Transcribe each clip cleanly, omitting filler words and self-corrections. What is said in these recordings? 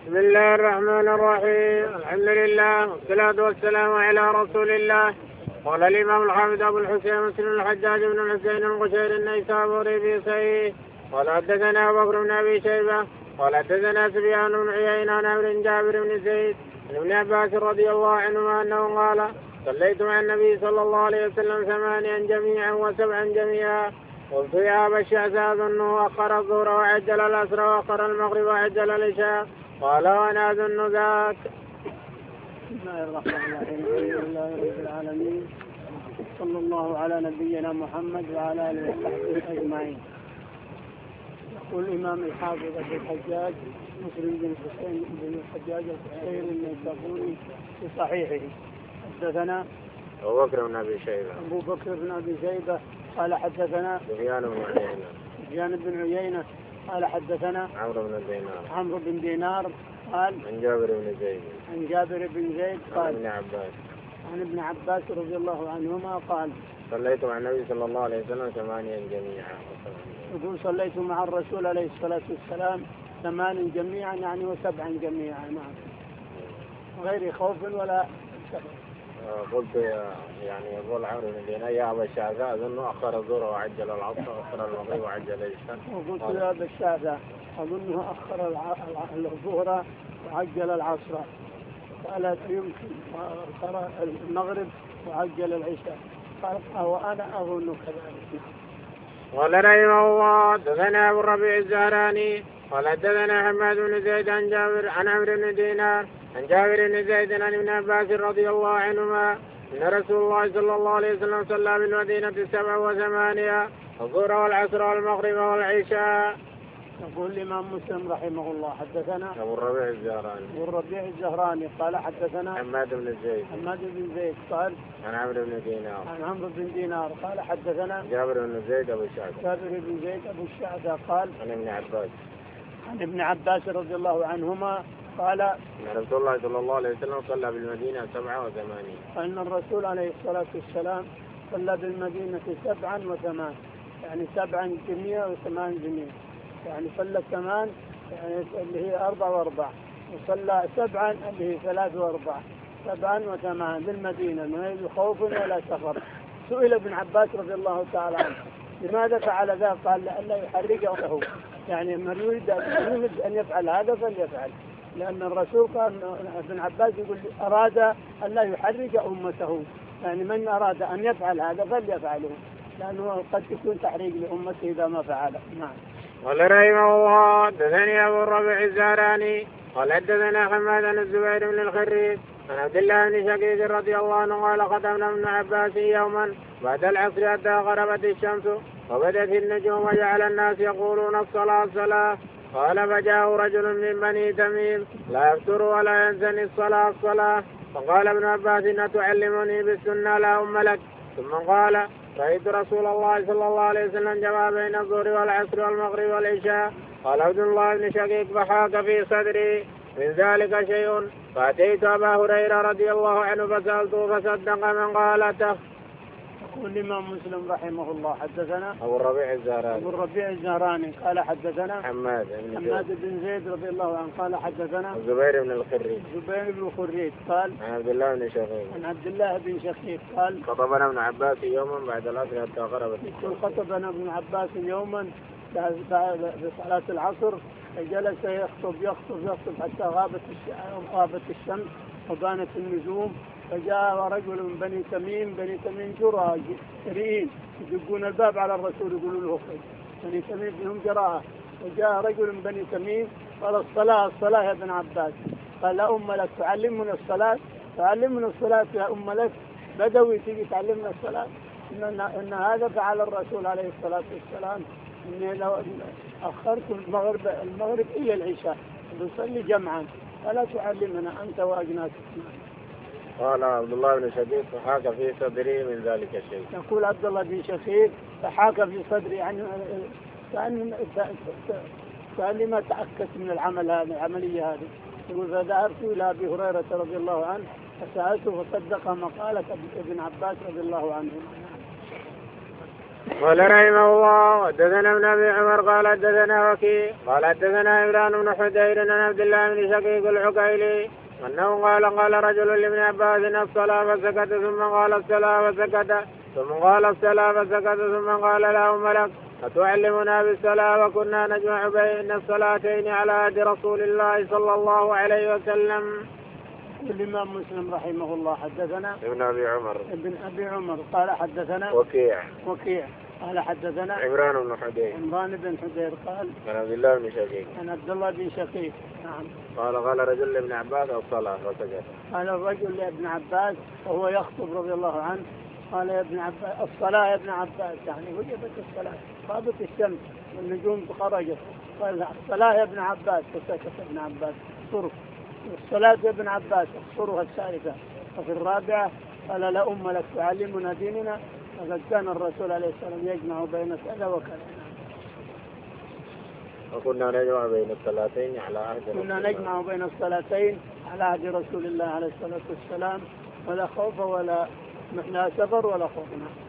بسم الله الرحمن الرحيم. الحمد لله والصلاة والسلام على رسول الله. قال الإمام الحافظ أبو الحسين مسلم الحجاج بن الحسين القشيري النيسابوري في صحيح قال حدثنا أبو بكر بن أبي شيبة قال حدثنا سفيان بن عيينة عن عمرو بن جابر بن زيد عن ابن عباس رضي الله عنهما أنه قال صليت مع النبي صلى الله عليه وسلم 8 جميعا و7 جميعا. قلت يا أبا الشعث أظنه أخر الظهر وعجل العصر وأخر المغرب وعجل العشاء. قال وأنا أظن ذاك. بسم الله الرحمن الرحيم. الحمد لله رب العالمين صلى الله على نبينا محمد وعلى آله وصحبه أجمعين. يقول الإمام الحافظ أبو الحجاج مسلم بن حسين بن الحجاج القشيري النيسابوري في صحيحه حدثنا أبو بكر بن أبي شيبة قال حدثنا سفيان بن عيينة قال حدثنا عمرو بن دينار قال عن جابر بن زيد قال عن ابن عباس رضي الله عنهما قال صليت مع النبي صلى الله عليه وسلم 8 جميعا. يقول صليت مع الرسول عليه الصلاة والسلام 8 جميعا يعني و7 جميعا معه غير خوف ولا سفر. قلت يعني يقول عمرو بن دينار يا أبا الشعثاء أظنه أخر الظهر وعجل العصر وأخر المغرب وعجل العشاء. وقلت يا أبا الشعثاء أظنه أخر الظهر وعجل العصر قال يمكن أخر المغرب وعجل العشاء. قال وأنا أظن كذلك. قال رحمه الله حدثنا أبو الربيع الزهراني قال حدثنا حماد بن زيد عن جابر عن عمرو بن دينار عن جابر بن زيد عن ابن عباس رضي الله عنهما أن رسول الله صلى الله عليه وسلم صلى بالمدينة 7 و8 الظهر والعصر والمغرب والعشاء. يقول الإمام مسلم رحمه الله حدثنا أبو الربيع الزهراني قال حدثنا حماد بن زيد قال عن عمرو بن دينار قال حدثنا جابر بن زيد أبو الشعثاء قال عن ابن عباس رضي الله عنهما قال أن رسول الله صلى الله عليه وسلم صلى بالمدينة 7 و8. أن الرسول عليه الصلاة والسلام صلى بالمدينة 7 و8 يعني 7 جميع و8 جميع يعني صلى 8 يعني اللي هي 4 و4 وصلى 7 اللي هي 3 و4 7 و8 بالمدينة من غير خوف ولا سفر. سئل ابن عباس رضي الله تعالى عنه لماذا فعل ذلك؟ قال لئلا يحرج أمته يعني من يريد أن يفعل هذا فليفعل لأن الرسول قال ابن عباس يقول أراد أن لا يحرج أمته يعني من أراد أن يفعل هذا فليفعله لأنه قد يكون تحريج لأمته إذا ما فعله. نعم. قال رحمه الله حدثني أبو الربيع الزهراني قال حدثنا حماد بن الزبير بن الخريج عن عبد الله بن شقيق رضي الله عنه قال خطبنا ابن عباس يوما بعد العصر حتى غربت الشمس وبدت النجوم وجعل الناس يقولون الصلاة. قال فجاء رجل من بني تميم لا يفتر ولا ينسني الصلاة. فقال ابن عباس إن تعلمني بالسنة لا أم لك. ثم قال رأيت رسول الله صلى الله عليه وسلم جمع بين الظهر والعصر والمغرب والعشاء. قال عبد الله بن شقيق فحاك في صدري من ذلك شيء فأتيت أبا هريرة رضي الله عنه فسألته فصدق من قالته. يقول الإمام مسلم رحمه الله حدثنا أبو الربيع الزهراني قال حدثنا حماد بن زيد رضي الله عنه قال حدثنا الزبير بن الخريج قال عن عبد الله بن شقيق قال خطبنا ابن عباس يوما بعد العصر حتى غربت الشمس. خطبنا ابن عباس يوما في صلاة العصر فجلس يخطب حتى غابت الشمس وبانت النجوم. فجاء رجل من بني تميم جراء جريئين يدقون الباب على الرسول يقولوا له اخرج. بني تميم فيهم جراءة. وجاء رجل من بني تميم قال الصلاة يا ابن عباس. قال لا أم لك تعلمنا الصلاة يا أم لك بدوي تيجي تعلمنا الصلاة إن هذا فعل الرسول عليه الصلاة والسلام إني لو أخرت المغرب إلى العشاء نصلي جمعا فلا تعلمنا أنت وأجناسك. قال عبد الله بن شقيق فحاك في صدري من ذلك الشيء. يقول عبد الله بن شقيق فحاك في صدري يعني كأني ما تأكدت من العملية هذه. يقول فذهبت إلى أبي هريرة رضي الله عنه فسألته فصدق ما قالت ابن عباس رضي الله عنه. قال رحمه الله حدثنا ابن ابي عمر قال حدثنا وكيع قال حدثنا عمران بن حدير عن عبد الله بن شقيق العقيلي انه قال رجل لابن عباس الصلاه فسكت ثم قال الصلاه فسكت ثم قال الصلاه فسكت ثم قال له ملك أتعلمنا بالصلاة وكنا نجمع بين الصلاتين على عهد رسول الله صلى الله عليه وسلم. الإمام مسلم رحمه الله حدثنا ابن أبي عمر قال حدثنا وكيع قال حدثنا عمران بن حدير قال عن عبد الله بن شقيق نعم قال رجل لابن عباس الصلاة فسكت. قال الرجل لابن عباس وهو يخطب رضي الله عنه قال يا ابن عباس الصلاة يا ابن عباس يعني وجبت الصلاة غابت الشمس والنجوم خرجت قال الصلاة يا ابن عباس فسكت ابن عباس صرف الصلاة يا ابن عباس اخصرها الثالثة. وفي الرابعة قال لا أم لك تعلمنا ديننا فقد كان الرسول عليه السلام يجمع بين كذا وكذا. وكنا نجمع بين الصلاتين على عهد رسول الله عليه الصلاة والسلام ولا خوف ولا لا سفر ولا خوف.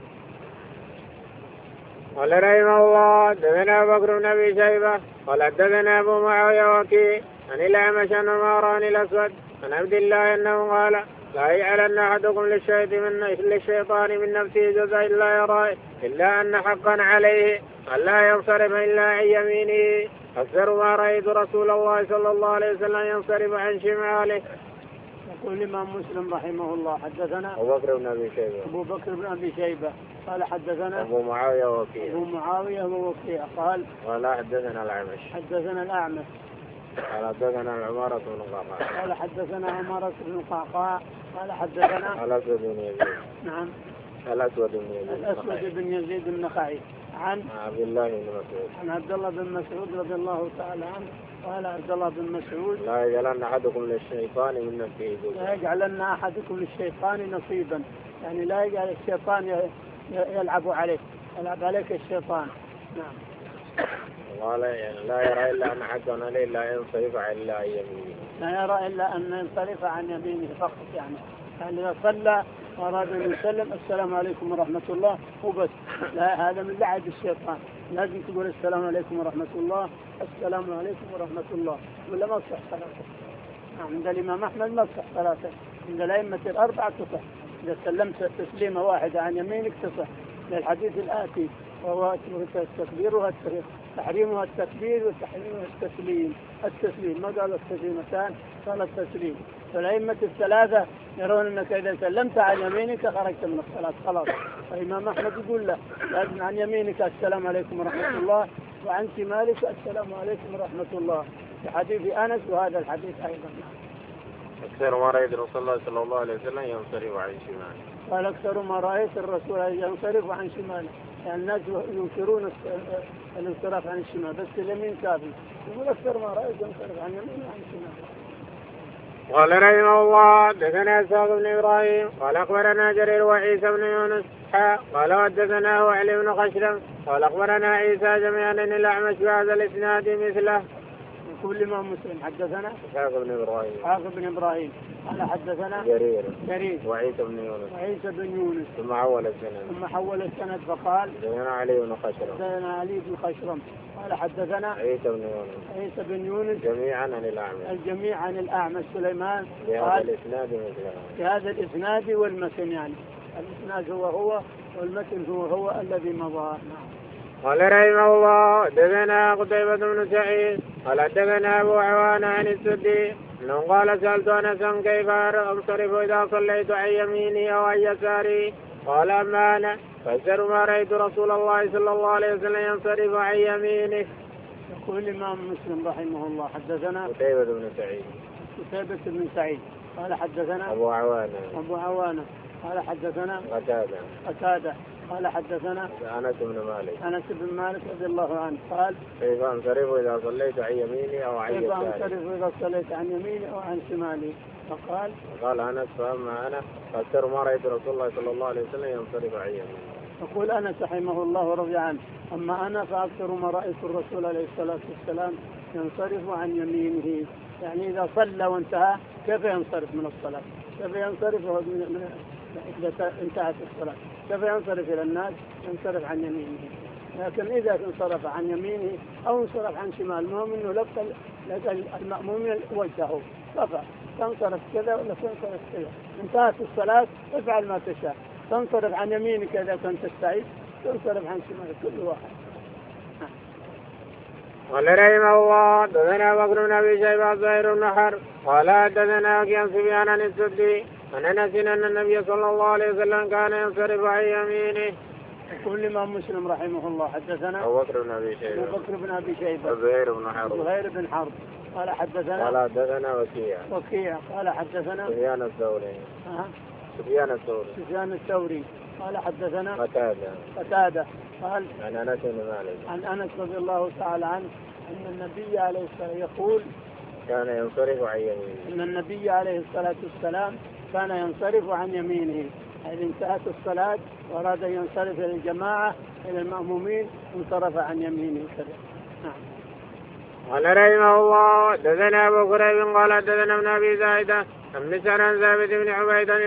قال رحمه الله حدثنا بكر بن ابي شيبه قال حدثنا ابو معاويه وكيع عن الاعمش عن عمران الاسود عن عبد الله انه قال لا يعلن احدكم للشيطان من نفسه جزء الا ان حقا عليه ان لا ينصرف الا عن يمينه اكثر ما رايت رسول الله صلى الله عليه وسلم ينصرف عن شماله. يقول الإمام مسلم رحمه الله حدثنا أبو بكر بن أبي شيبة قال حدثنا أبو معاوية ووكيع قال حدثنا الأعمش قال حدثنا عمارة بن القعقاع قال حدثنا عمارة بن القعقاع قال حدثنا الأسود بن يزيد نعم الأسود بن يزيد النخعي عن عبد الله بن مسعود عن عبد الله بن مسعود رضي الله تعالى عنه قال عبد الله بن مسعود لا يجعلن أحدكم للشيطان من نفسه نصيبا يعني لا يجعل الشيطان يلعب عليك الشيطان. نعم. قال يعني لا يرى إلا أن حقا عليه لا ينصرف إلا عن يمينه لا يرى إلا أن ينصرف عن يمينه فقط يعني إذا صلى وأراد أن يسلم السلام عليكم ورحمة الله وبس. لا هذا من لعب الشيطان لازم تقول السلام عليكم ورحمة الله السلام عليكم ورحمة الله ولا ما تصح صلاته. عند الإمام أحمد ما تصح صلاته عند الأئمة الأربعة تصح إذا سلمت تسليمة واحدة عن يمينك تصح للحديث الآتي وهو تكبيرها تحريمها التكبير وتحريمها التسليم ما قال التسليمتان قال التسليم. فالأئمة الثلاثة يرون أنك إذا سلمت عن يمينك خرجت من الصلاة خلاص. الإمام أحمد يقول لا لازم عن يمينك السلام عليكم ورحمة الله وعن شمالك السلام عليكم ورحمة الله في حديث أنس وهذا الحديث أيضا. أكثر ما رأيت رسول الله صلى الله عليه وسلم ينصرف عن شماله. قال أكثر ما رأيت الرسول ينصرف عن شماله يعني الناس ينكرون الانصراف عن الشمال بس اليمين كافي. يقول أكثر ما رأيت ينصرف عن يمين وعن شمال. قال رحمه الله حدثنا إسحاق بن إبراهيم قال أخبرنا جرير وعيسى بن يونس قال حدثنا علي بن خشرم قال أخبرنا عيسى جميعا عن الأعمش بهذا الإسناد مثله. كل ما مسلم حدثنا إسحاق بن إبراهيم قال حدثنا جرير وعيسى بن يونس ثم حول السند فقال حدثنا علي بن خشرم قال حدثنا عيسى بن يونس جميعا عن الأعمش سليمان بهذا الإسناد والمتن يعني الإسناد هو والمتن هو الذي مضى. قال رحمه الله حدثنا قتيبة بن سعيد قال حدثنا أبو عوانة عن السدي أنه قال سألت أنسا كيف أنصرف إذا صليت عن يميني أو عن يساري قال أما أنا فأكثر ما رأيت رسول الله صلى الله عليه وسلم ينصرف عن يمينه. يقول الإمام مسلم رحمه الله حدثنا قتيبة بن سعيد قال حدثنا أبو عوانة قال حدثنا قتادة قال حدثنا أنس بن مالك رضي الله عنه قال كيف أنصرف إذا صليت عن يميني أو عن شمالي فقال أنس فأما أنا فأكثر ما رأيت رسول الله صلى الله عليه وسلم ينصرف عن يمينه. يقول أنس رحمه الله ورضي عنه أما أنا فأكثر ما رأيت الرسول عليه الصلاة والسلام ينصرف عن يمينه يعني إذا صلى وانتهى كيف ينصرف من الصلاة كيف ينصرف إذا انتهت الصلاة كيف ينصرف إلى الناس ينصرف عن يمينه. لكن إذا انصرف عن يمينه أو انصرف عن شمال، المهم إنه لقى المأمومين وجهه كفى. تنصرف كذا ولا تنصرف كذا، انتهت الصلاة افعل ما تشاء. تنصرف عن يمينك إذا كنت تستعيد، تنصرف عن شمالك، كل واحد. قال رحمه الله حدثنا بكر بن ابي شيبه زهير بن حرب قال حدثنا وكيع سفيان عن السدي عن انس ان النبي صلى الله عليه وسلم كان ينصرف عن يمينه. يقول الإمام مسلم رحمه الله حدثنا أبو بكر بن أبي شيبة زهير بن حرب قال حدثنا وكيع قال حدثنا سفيان الثوري قال حدثنا قتادة قال عن أنس رضي الله تعالى عنه أن النبي عليه الصلاة يقول كان ينصرف عن يمينه، أن النبي عليه الصلاة والسلام كان ينصرف عن يمينه، إذ انتهت الصلاة وأراد أن ينصرف إلى الجماعة إلى المأمومين انصرف عن يمينه كذا. قال رحمه الله حدثنا أبو كريب قال حدثنا ابن أبي زايدة عن مسعر عن ثابت بن عبيد عن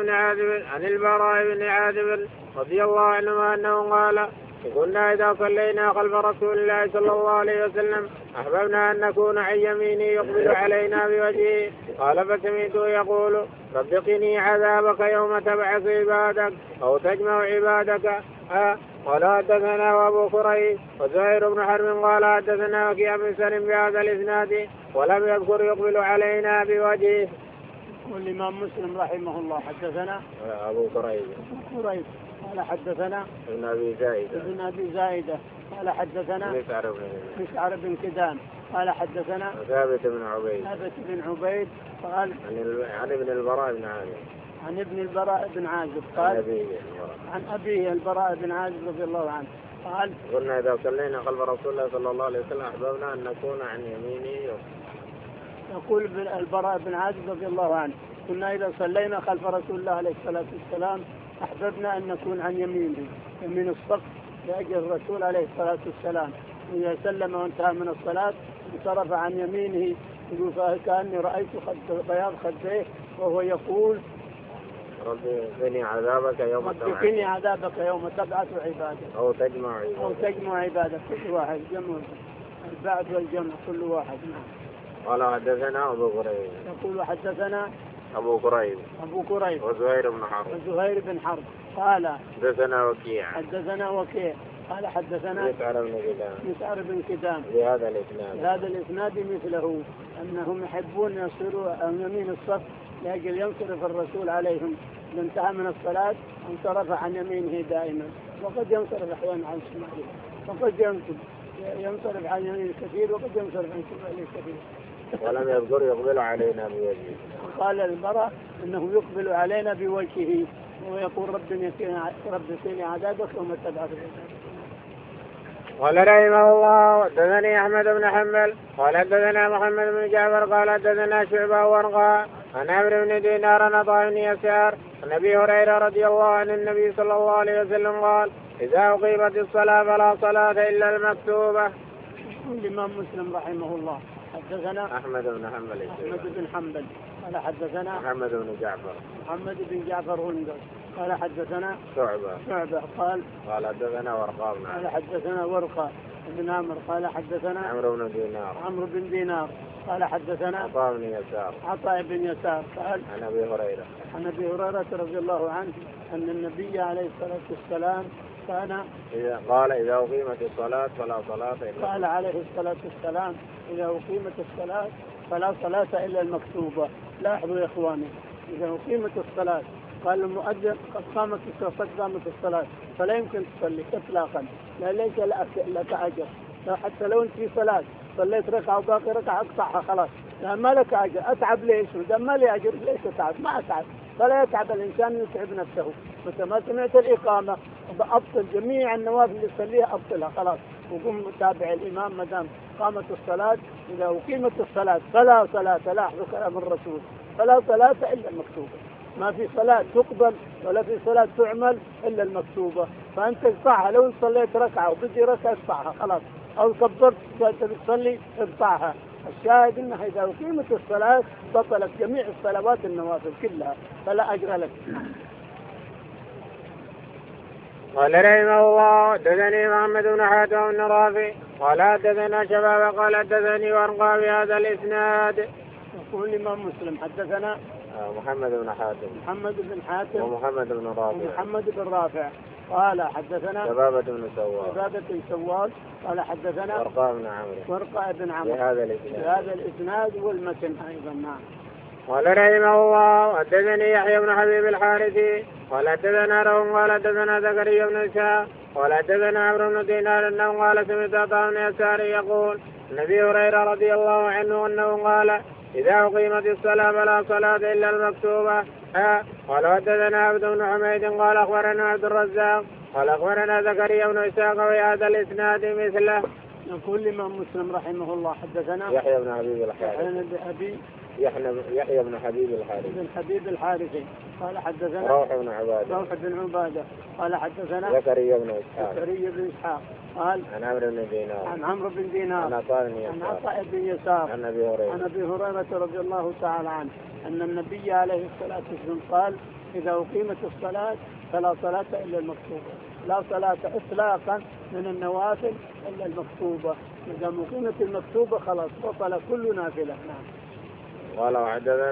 البراء بن عازب رضي الله عنهما أنه قال كنا إذا صلينا خلف رسول الله صلى الله عليه وسلم أحببنا أن نكون عن يمينه يقبل علينا بوجهه، قال فسمعته يقول رب قني عذابك يوم تبعث عبادك أو تجمع عبادك. قال حدثنا وابو كريب وزهير بن حرب قال حدثنا وكيع بن سلم بهذا الاسناد ولم يذكر يقبل علينا بوجهه. والإمام مسلم رحمه الله حدثنا أبو كريب قال حدثنا ابن أبي زايدة قال حدثنا مسعر بن كدام قال حدثنا ثابت بن عبيد قال عن ابن البراء بن عازب قال عن أبيه البراء بن عازب رضي الله عنه قال قلنا إذا صلينا خلف رسول الله صلى الله عليه وسلم أحببنا أن نكون عن يمينه. يقول البراء بن عازب رضي الله عنه كنا إذا صلينا خلف رسول الله عليه الصلاة والسلام أحببنا أن نكون عن يمينه، يمين الصف لأجل الرسول عليه الصلاة والسلام. إذا سلم وانتهى من الصلاة انصرف عن يمينه، يقول كأني رأيت بياض خديه وهو يقول ربي قني عذابك يوم تبعث عبادك أو تجمع عبادك. كل واحد جمع البعث والجمع كل واحد. قال حدثنا أبو كريب يقول حدثنا أبو كريب وزهير بن حرب قال حدثنا وكيع قال حدثنا مسعر بن كدام بهذا الإسناد مثله، أنهم يحبون يصيروا عن يمين الصف لأجل ينصرف الرسول عليهم. إذا انتهى من الصلاة انصرف عن يمينه دائما، وقد ينصرف أحيانا عن شماله، وقد ينصرف عن يمينه كثير وقد ينصرف عن شماله كثير. ولم يذكر يقبل علينا بوجهه. قال البراء انه يقبل علينا بوجهه ويقول رب قني عذابك يوم تبعث عبادك. قال رحمه الله حدثني احمد بن حنبل قال حدثنا محمد بن جعفر قال حدثنا شعبة وارقاء عن عمرو بن دينار عن عطاء بن يسار عن ابي هريرة رضي الله عن النبي صلى الله عليه وسلم قال اذا اقيمت الصلاة فلا صلاة الا المكتوبة. الإمام مسلم رحمه الله حدثنا أحمد بن حنبل قال حدثنا محمد بن جعفر هندر قال حدثنا شعبة قال حدثنا ورقاء قال حدثنا ورقاء بن عمرو قال حدثنا عمرو بن دينار قال حدثنا عطاء بن يسار قال عن أبي هريرة رضي الله عنه أن النبي عليه الصلاة والسلام كان قال إذا أقيمت الصلاة فلا صلاة إلا قال عليه الصلاة والسلام إذا أقيمت الصلاة فلا صلاة إلا المكتوبة. لاحظوا يا إخواني، إذا أقيمت الصلاة قال المؤذن قد قامت الصلاة فلا يمكن تصلي إطلاقا، لا ليس لك أجر. حتى لو أنت في صلاة صليت ركعة وباقي ركعة اقطعها خلاص، ما لك أجر. أتعب ليش؟ ما لي أجر ليش أتعب؟ ما أتعب. فلا يتعب الإنسان يتعب نفسه. متى ما سمعت الإقامة أبطل جميع النوافل اللي يصليها أبطلها خلاص، وقم تابع الإمام ما دام قامت الصلاة. إذا أقيمت الصلاة فلا صلاة، لاحظوا كلام الرسول، فلا صلاة إلا المكتوبة. ما في صلاة تقبل ولا في صلاة تعمل إلا المكتوبة. فأنت اقطعها، لو صليت ركعة وبدي ركعة اقطعها خلاص، أو كبرت تصلي اقطعها. الشاهد انها اذا اقيمت الصلاه بطلت جميع الصلوات النوافل كلها، فلا اجر لك. قال رحمه الله حدثني محمد بن حاتم بن رافع قال حدثنا شباب قال حدثني وارقى بهذا الاسناد. يقول الإمام مسلم حدثنا محمد بن حاتم ومحمد بن رافع قال حدثنا شبابة بن سواد قال حدثنا ورقاء بن عمرو بهذا الإسناد والمتن أيضا. نعم. قال رحمه الله حدثني يحيى بن حبيب الحارثي قال حدثنا روح قال حدثنا زكريا بن إسحاق قال حدثنا عمرو بن دينار انه قال سمعت عطاء بن يسار يقول النبي هريرة رضي الله عنه انه قال اذا اقيمت الصلاة فلا صلاة الا المكتوبة. قال حدثنا عبد بن حميد قال اخبرنا عبد الرزاق قال اخبرنا زكريا بن إسحاق وهذا الاسناد مثله. يقول الإمام مسلم رحمه الله حدثنا يحيى بن حبيب الحارثي قال حدثنا روح بن عبادة قال حدثنا زكريا بن إسحاق قال عن عمرو بن دينار عن عطاء بن يسار عن أبي هريرة رضي الله تعالى عنه أن النبي عليه الصلاة والسلام قال إذا أقيمت الصلاة فلا صلاة إلا المكتوبة. لا صلاة إطلاقا من النوافل إلا المكتوبة. إذا أقيمت المكتوبة خلاص بطل كل نافلة. نعم. ولو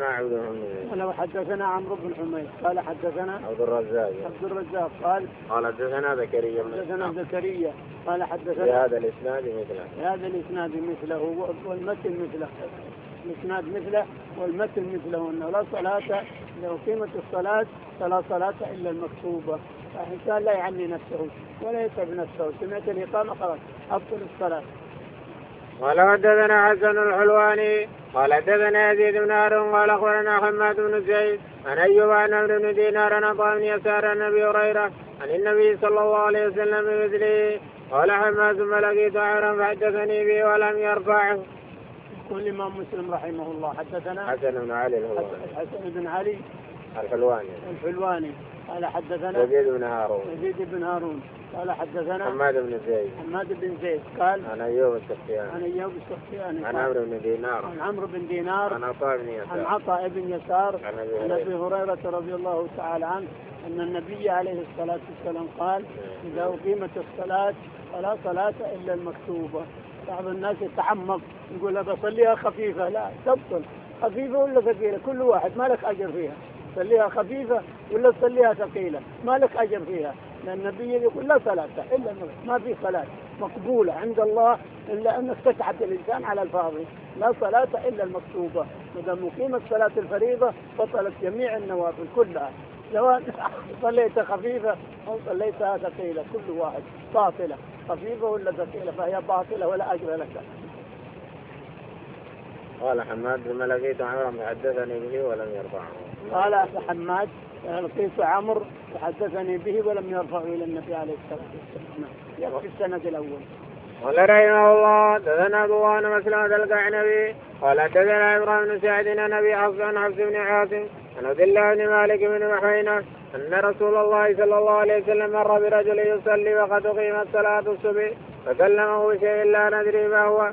حدثنا عمرو بن حميد قال حدثنا عبد الرزاق قال حدثنا زكريا قال حدثنا بهذا الإسناد مثله والمتن مثله. الإسناد مثله والمتن مثله أنه لا صلاة لو قيمت الصلاة فلا صلاة إلا المكتوبة. فالإنسان لا يعني نفسه ولا يتعب نفسه. سمعت الإقامة خلاص أبطل الصلاة. قال حدثنا حسن الحلواني قال حدثنا يزيد بن هارون قال اخبرنا حماد بن زيد عن ايوب عن عمرو بن دينار عن عطاء بن يسار عن ابي هريره عن النبي صلى الله عليه وسلم بمثله. قال حماد ثم لقيت عمرا فحدثني به ولم يرفعه. يقول الإمام مسلم رحمه الله حدثنا حسن بن علي الحلواني قال حدثنا يزيد بن هارون قال حدثنا حماد بن زيد قال عن أيوب السختياني عن عمرو بن دينار عن عطاء بن يسار عن أبي هريرة رضي الله تعالى عنه أن النبي عليه الصلاة والسلام قال إذا أقيمت الصلاة فلا صلاة إلا المكتوبة. بعض الناس يتعمق يقول بصليها خفيفة. لا تبطل. خفيفة ولا ثقيلة كل واحد ما لك أجر فيها. صليها خفيفة ولا تصليها ثقيلة ما لك أجر فيها. لأن النبي يقول لا صلاة إلا ما في صلاة مقبولة عند الله إلا أنك تتعب الإنسان على الفاضي. لا صلاة إلا المكتوبة. إذا مقيمة صلاة الفريضة بطلت جميع النوافل كلها سواء صليت خفيفة أو صليتها ثقيلة كل واحد باطلة. خفيفة ولا ثقيلة فهي باطلة ولا أجر لك. قال حماد ثم لقيت عمرا فحدثني به ولم يرفعه. قال حماد لقيت عمرو فحدثني به ولم يرفعه إلى النبي عليه الصلاة والسلام. يكفي السند الأول. قال رحمه الله حدثنا أبو بن مسلمة القعنبي قال حدثنا إبراهيم بن سعد عن أبي حفص بن عاصم عن عبد الله بن مالك بن بحينة أن رسول الله صلى الله عليه وسلم مر برجل يصلي وقد أقيمت صلاة الصبح فكلمه بشيء لا ندري ما هو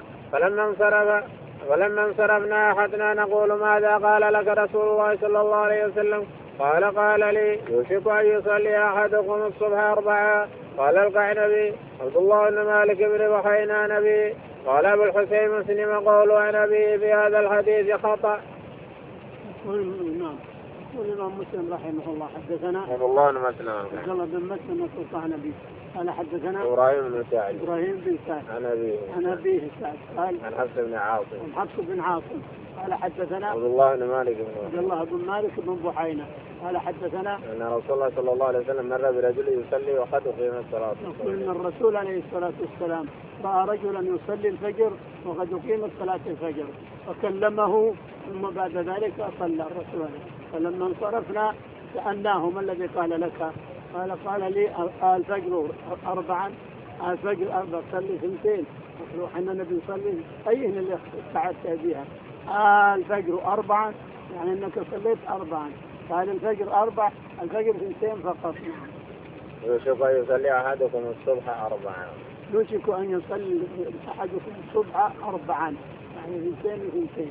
فلما انصرفنا أحدنا نقول ماذا قال لك رسول الله صلى الله عليه وسلم؟ قال لي يوشك أن يصلي أحدكم الصبح 4. قال القعنبي عبد الله بن مالك بن بحينة نبي. قال أبو الحسين مسلم قول عن أبيه في هذا الحديث خطأ. يقول الإمام مسلم رحمه الله حدثنا عبد الله بن مسلم القعنبي قال حدثنا إبراهيم بن سعد عن أبيه سعد قال عن حفص بن عاصم قال حدثنا عبد الله بن مالك بن بحينة قال حدثنا أن رسول الله صلى الله عليه وسلم مر برجل يصلي وقد أقيمت الصلاة. يقول أن الرسول عليه الصلاة والسلام رأى رجلا يصلي الفجر وقد أقيمت صلاة الفجر فكلمه ثم بعد ذلك صلى الرسول. فلما انصرفنا سألناه ما الذي قال لك؟ قال لي الفجر 4 صلي 2. احنا نبي نصلي أيهن اللي استعدت بها؟ الفجر 4 يعني انك صليت 4. قال الفجر 4 الفجر 2 فقط. يوشك أن يصلي أحدكم الصبح 4. يوشك أن يصلي أحدكم الصبح 4 يعني 2.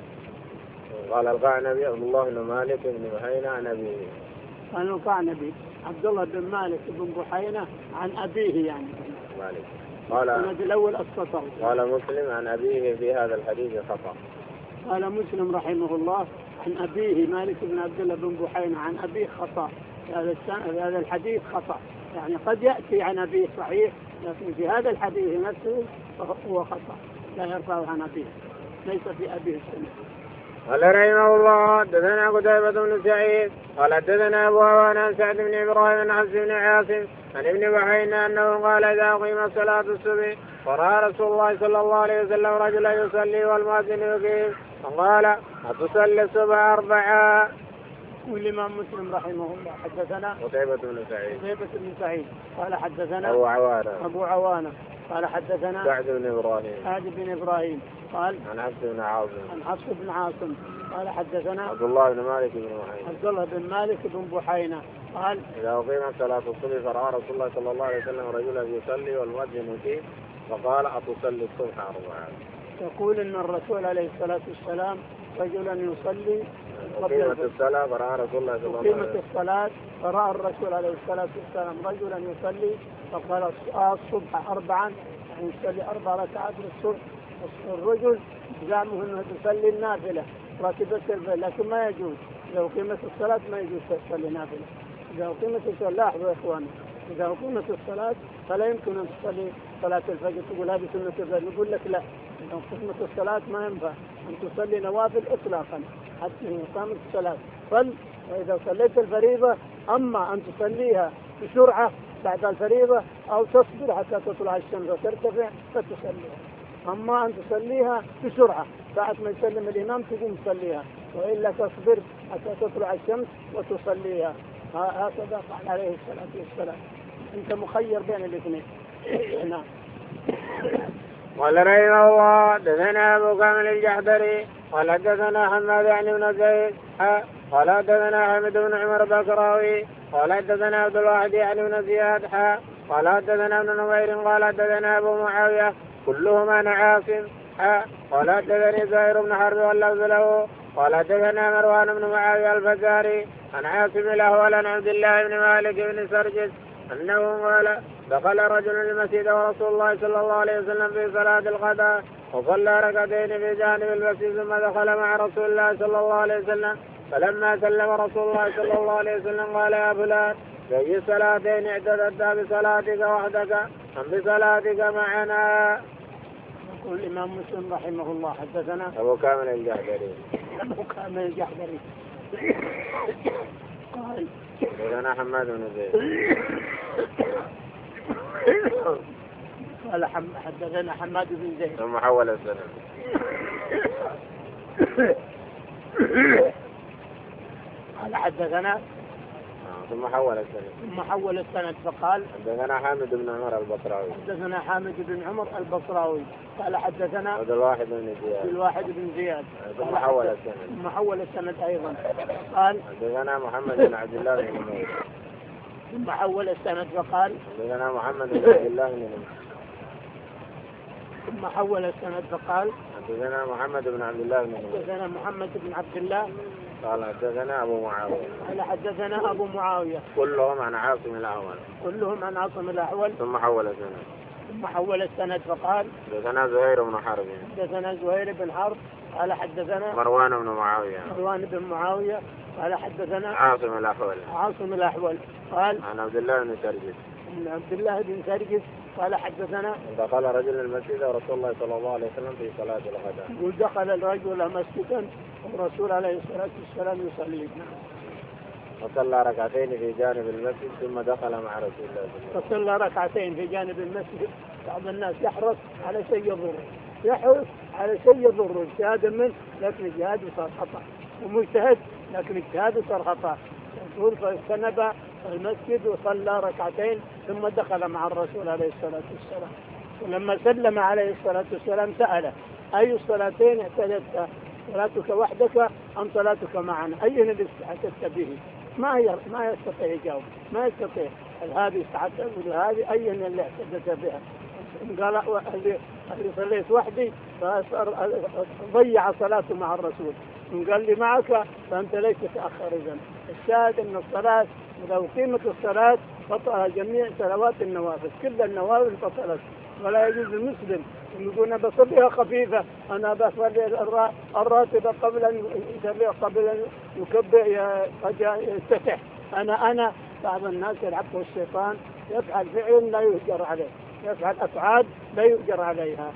قال القعنبي عبد الله بن مالك بن بحينة عن أبيه. قال القعنبي عبد الله بن مالك بن بحينة عن أبيه يعني. مالك. قال الأول أسقطه. قال مسلم عن أبيه في هذا الحديث خطأ. قال مسلم رحمه الله عن أبيه مالك بن عبد الله بن بحينة عن أبيه خطأ. هذا الحديث خطأ، يعني قد يأتي عن أبيه صحيح، لكن في هذا الحديث نفسه هو خطأ، لا يرفع عن أبيه، ليس في أبيه السنة. قال رحمه الله حدثنا قتيبة بن سعيد قال حدثنا أبو عوان عن سعد بن إبراهيم عن حفص بن عاصم عن ابن بحينة أنه قال إذا أقيمت صلاة الصبح فرأى رسول الله صلى الله عليه وسلم رجلا يصلي والمؤذن يقيم فقال أتصلي الصبح 4. والإمام مسلم رحمه الله حدثنا قتيبة بن سعيد قال حدثنا أبو عوانة قال حدثنا سعد بن إبراهيم قال عن حفص بن عاصم قال حدثنا عبد الله بن مالك بن بحينة قال إذا أقيمت صلاة الصبح فرأى رسول الله صلى الله عليه وسلم رجلا يصلي والمؤذن يقيم فقال أتصلي الصبح 4. يقول إن الرسول عليه الصلاة والسلام رجلا يصلي أقيمت الصلاة فرأى رسول الله صلى الله عليه وسلم الصلاة فرأى الرسول عليه الصلاة والسلام رجلا يصلي فقال الصبح 4، يعني يصلي 4 ركعات للصبح. الرجل زعمه أنه تصلي النافلة راتبة الفجر، لكن ما يجوز. إذا أقيمت الصلاة ما يجوز تصلي نافلة. إذا أقيمت الصلاة، لاحظوا يا إخواني، إذا أقيمت الصلاة فلا يمكن أن تصلي صلاة الفجر تقول هذه سنة الفجر، نقول لك لا، إذا أقيمت الصلاة ما ينفع أن تصلي نوافل إطلاقا حتى إقامة الصلاة. صل، وإذا صليت الفريضة أما أن تصليها بسرعة بعد الفريضة أو تصبر حتى تطلع الشمس وترتفع فتصليها. أما أن تصليها بسرعة ساعة ما يسلم الإمام تقوم تصليها، وإلا تصبر حتى تطلع الشمس وتصليها. هكذا قال عليه الصلاة والسلام. أنت مخير بين الاثنين. نعم. قال رحمه الله حدثنا أبو كامل الجحدري قال حدثنا حماد يعني بن زيد قال حدثنا حمد بن عمر البكراوي قال حدثنا عبد الواحد يعني بن زياد قال حدثنا ابن نمير قال حدثنا أبو معاوية كلهم عن عاصم قال حدثني زهير بن حرب واللفظ له قال حدثنا مروان بن معاوية الفزاري عن عاصم الأهول عن عبد الله بن مالك بن سرجس أنه قال دخل رجل المسجد ورسول الله صلى الله عليه وسلم في صلاة الغداء وصلى ركعتين في جانب المسجد ثم دخل مع رسول الله صلى الله عليه وسلم فلما سلم رسول الله صلى الله عليه وسلم قال يا فلان بأي الصلاتين اعتدت بصلاتك وحدك أم بصلاتك معنا؟ يقول الإمام مسلم رحمه الله حدثنا أبو كامل الجحدري قال حدثنا حماد بن زيد قال حدثنا حماد بن زيد ثم حول السند قال حدثنا ثم حول السند فقال حدثنا حامد بن عمر البصراوي قال حدثنا عبد الواحد بن زياد ثم حول السند أيضا قال حدثنا محمد بن عبد الله بن نمير ثم حول السند فقال حدثنا محمد بن عبد الله بن نمير ثم حول السند فقال حدثنا محمد بن عبد الله بن نمير حدثنا محمد بن عبد الله قال حدثنا أبو معاوية كلهم عن عاصم الأحول ثم حول السند فقال حدثنا زهير بن حرب قال حدثنا مروان بن معاوية قال حدثنا عاصم الأحول قال عن عبد الله بن سرجس قال حدثنا دخل رجل المسجد ورسول الله صلى الله عليه وسلم في صلاة الغداء ودخل الرجل مسجدا والرسول عليه الصلاة والسلام يصلي وصلى ركعتين في جانب المسجد ثم دخل مع رسول الله فصلى ركعتين في جانب المسجد. بعض الناس يحرص على شيء يضره اجتهادا منه، لكن اجتهاده صار خطأ، ومجتهد لكن اجتهاده صار خطأ. يقول فاجتنب المسجد وصلى ركعتين ثم دخل مع الرسول عليه الصلاة والسلام، ولما سلم عليه الصلاة والسلام سأله أي الصلاتين اعتدت، صلاتك وحدك أم صلاتك معنا؟ أي الذي اعتدت به؟ ما يستطيع يجاوب، ما يستطيع. هذه استعدت هذه أي اللي اعتدت بها؟ قال اللي صليت وحدي ضيع صلاته مع الرسول. قال لي معك فأنت ليس تأخر. إذن الشاهد أن الصلاة إذا أقيمت الصلاة بطل جميع صلوات النوافل، كل النوافل بطلت. ولا يجوز المسلم أن يقول أنا بصليها خفيفة، أنا بصلي الراتبة قبل أن يكبر يفتتح. أنا بعض الناس يلعبه الشيطان، يفعل فعل لا يؤجر عليه، يفعل أفعال لا يؤجر عليها.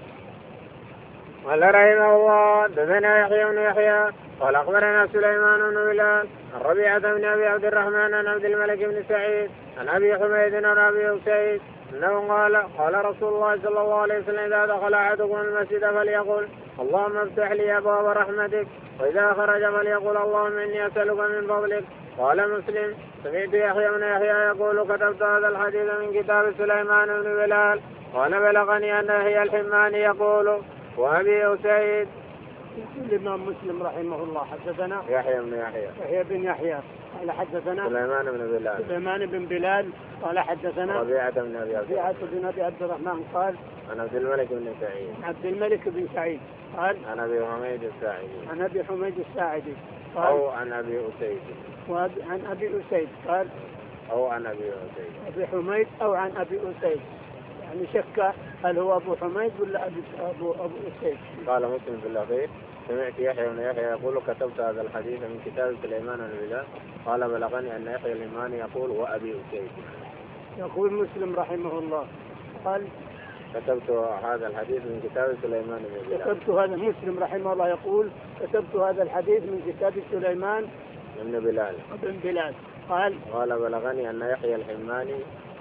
قال رحمه الله حدثنا يحيى بن يحيى قال اخبرنا سليمان بن بلال عن ربيعة بن ابي عبد الرحمن عن عبد الملك بن سعيد عن ابي حميد عن ابي سعيد انه قال رسول الله صلى الله عليه وسلم اذا دخل احدكم المسجد فليقل اللهم افتح لي ابواب رحمتك، واذا خرج فليقل اللهم اني اسالك من فضلك. قال مسلم سمعت يحيى بن يحيى يقول كتبت هذا الحديث من كتاب سليمان بن بلال قال بلغني ان يحيى الحماني يقول وابي اسيد. يقول الإمام مسلم رحمه الله حدثنا يحيى بن يحيى قال حدثنا سليمان بن بلال قال حدثنا ربيعة بن ابي عبد الرحمن قال عن عبد الملك بن سعيد قال عن ابي حميد الساعدي قال او عن ابي اسيد عن ابي اسيد قال او عن ابي حميد او عن ابي اسيد، يعني شك هل هو ابو حميد ولا ابو اسيد. قال مسلم في الاخير سمعت يحيى بن يحيى يقول كتبت هذا الحديث من كتاب سليمان بن بلال قال بلغني ان يحيى الحماني يقول وابي اسيد. يقول مسلم رحمه الله قال كتبت هذا الحديث من كتاب سليمان بن بلال. كتبت هذا مسلم رحمه الله يقول كتبت هذا الحديث من كتاب سليمان بن بلال قال بلغني ان يحيى الحماني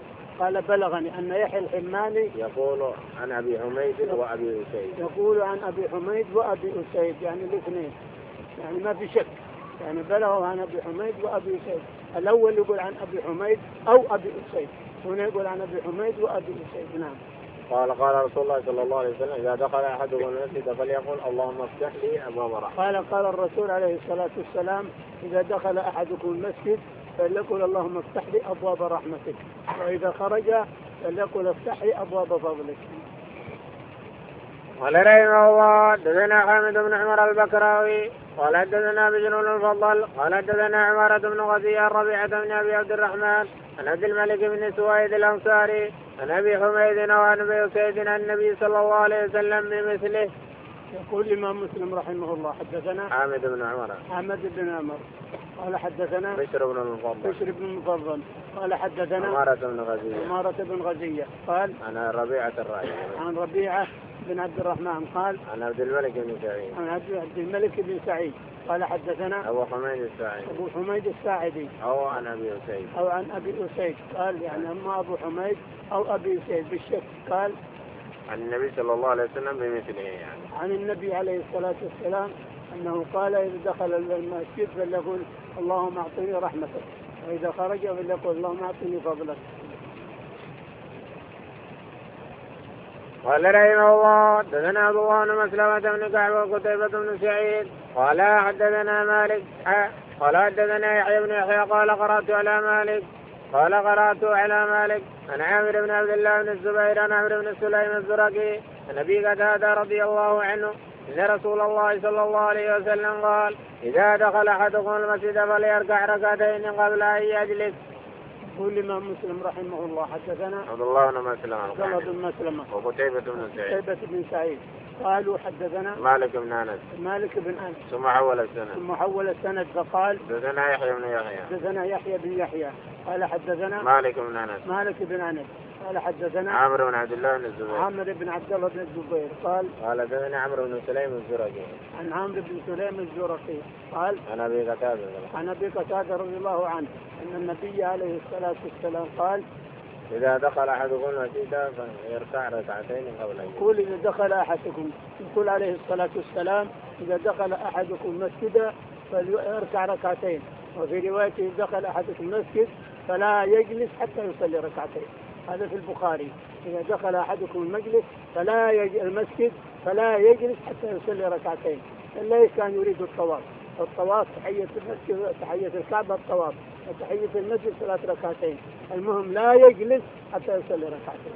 يقول عن ابي حميد وابي اسيد. يقول عن ابي حميد وابي اسيد، يعني الاثنين، يعني ما في شك، يعني بلغه عن ابي حميد وابي اسيد. الاول يقول عن ابي حميد او ابي اسيد، هنا يقول عن ابي حميد وابي اسيد. نعم. قال رسول الله صلى الله عليه وسلم اذا دخل احدكم المسجد فليقل اللهم افتح لي ابواب رحمتك. قال الرسول عليه الصلاه والسلام اذا دخل احدكم المسجد فليقل اللهم افتح لي ابواب رحمتك، واذا خرج فليقل افتح لي ابواب فضلك. قال رحمه الله حدثنا حامد بن عمر البكراوي قال حدثنا بشر بن الفضل قال حدثنا عمارة بن غزية ربيعة بن ابي عبد الرحمن عن عبد الملك بن سويد الانصاري عن ابي حميد وعن ابي سعيد عن النبي صلى الله عليه وسلم بمثله. يقول الإمام مسلم رحمه الله حدثنا حامد بن عمر قال حدثنا بشر بن المفضل قال حدثنا عمارة بن غزية قال عن ربيعة بن عبد الرحمن قال عن عبد الملك بن سعيد قال حدثنا أبو حميد الساعدي أو عن أبي أسيد قال يعني أما أبو حميد أو أبي أسيد بالشك. قال عن النبي صلى الله عليه وسلم بمثله، يعني عن النبي عليه الصلاة والسلام أنه قال إذا دخل المسجد فليقول اللهم أعطني رحمتك، وإذا خرج فليقول اللهم أعطني فضلك. قال رحمه الله حدثنا عبد الله بن مسلمة بن كعب وقتيبة بن سعيد قال حدثنا مالك قال حدثنا يحيى بن يحيى قال قرأت على مالك عن عامر بن عبد الله بن الزبير عن عمرو بن سليم الزرقي عن ابي قتادة رضي الله عنه ان رسول الله صلى الله عليه وسلم قال اذا دخل احدكم المسجد فليركع ركعتين قبل ان يجلس. يقول الإمام مسلم رحمه الله حدثنا عبد الله بن مسلمة وقتيبة بن سعيد قالوا حدثنا مالك بن أنس ثم حول السند فقال حدثنا يحيى بن يحيى قال حدثنا مالك بن أنس قال حدثنا عامر بن عبد الله بن الزبير قال حدثنا عمرو بن سليم الزرقي عن عمرو بن سليم الزرقي قال عن ابي قتادة رضي الله عنه ان النبي عليه الصلاة والسلام قال إذا دخل أحدكم المسجد فيركع ركعتين قبل أن يقول إذا دخل أحدكم، يقول عليه الصلاة والسلام إذا دخل أحدكم المسجد فليركع ركعتين، وفي رواية إذا دخل أحدكم المسجد فلا يجلس حتى يصلي ركعتين. هذا في البخاري. إذا دخل أحدكم المسجد فلا يجلس حتى يصلي ركعتين، إلا كان يريد الطواف تحية المسجد تحية الكعبة الطواف، وتحية المسجد 3 ركعتين، المهم لا يجلس حتى يصلي ركعتين.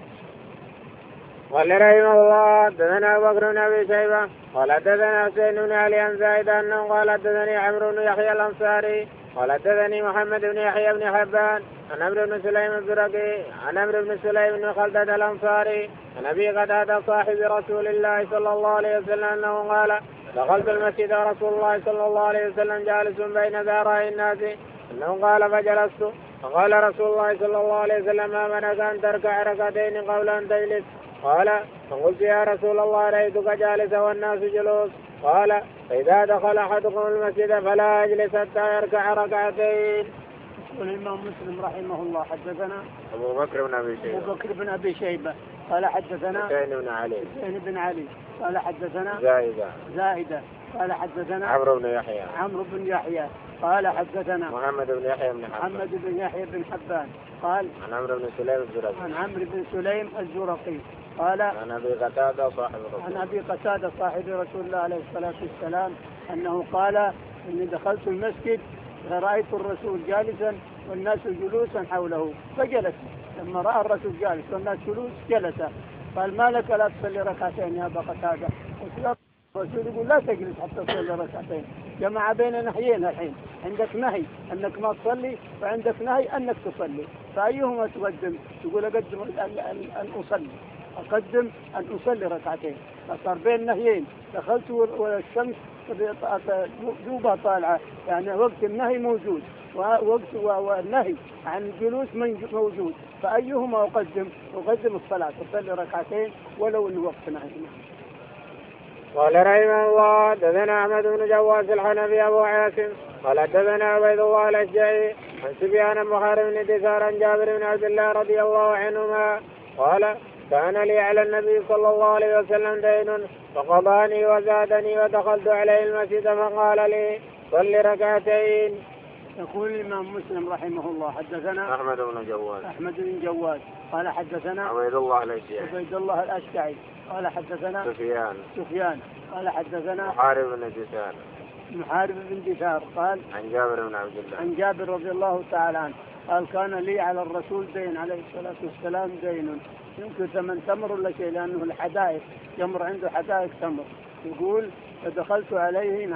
قال رحمه الله حدثنا أبو بكر بن أبي شيبة قال حدثنا حسين بن علي عن زايد أنه قال حدثني عمرو بن يحيى الأنصاري قال حدثني محمد بن يحيى بن حبان عن عمرو بن سليم الزرقي عن عمرو بن سليم بن خلدة الأنصاري عن أبي قتادة صاحب رسول الله صلى الله عليه وسلم أنه قال دخلت المسجد رسول الله صلى الله عليه وسلم جالس بين ذراعي الناس أنه قال فجلست فقال رسول الله صلى الله عليه وسلم ما منعك أن تركع ركعتين قبل أن تجلس؟ قال فقلت يا رسول الله رأيتك جالسا والناس جلوس. قال فإذا دخل أحدكم المسجد فلا يجلس حتى يركع ركعتين. يقول الإمام مسلم رحمه الله حدثنا أبو بكر بن أبي شيبة قال حدثنا حسين بن علي قال حدثنا زائدة قال حدثنا عمرو بن يحيى قال حدثنا محمد بن يحيى بن حبان قال عن عمرو بن سليم الزرقي قال عن أبي قتادة صاحب رسول الله عليه الصلاة والسلام أنه قال إني دخلت المسجد فرأيت الرسول جالسا والناس جلوسا حوله فجلس. لما رأى الرسول جالس والناس جلوس جلس. قال ما لك لا تصلي ركعتين يا أبا قتادة؟ الرسول يقول لا تجلس حتى تصلي ركعتين. جمع بين نهيين الحين، عندك نهي أنك ما تصلي وعندك نهي أنك تصلي، فأيهما تقدم؟ يقول أقدم أن أصلي ركعتين. فصار بين نهيين، دخلت والشمس دوبها طالعة، يعني وقت النهي موجود والنهي عن الجلوس موجود، فأيهما أقدم الصلاة، أصلي ركعتين ولو أنه وقت نهي. قال رحمه الله حدثنا أحمد بن جواز الحنفي أبو عاصم قال حدثنا عبيد الله الأشجعي عن سفيان بن بخار بن دثار عن جابر بن عبد الله رضي الله عنهما قال كان لي على النبي صلى الله عليه وسلم دين فقضاني وزادني ودخلت عليه المسجد فقال لي صل ركعتين. يقول الإمام مسلم رحمه الله حدثنا أحمد بن جواز قال حدثنا عبيد الله الأشجعي قال حدثنا سفيان قال حدثنا محارب بن دثار قال عن جابر رضي الله تعالى عنه قال كان لي على الرسول دين عليه الصلاة والسلام دين يمكن ثمن تمر ولا شيء، لأنه الحدائق يمر عنده حدائق تمر. يقول فدخلت عليه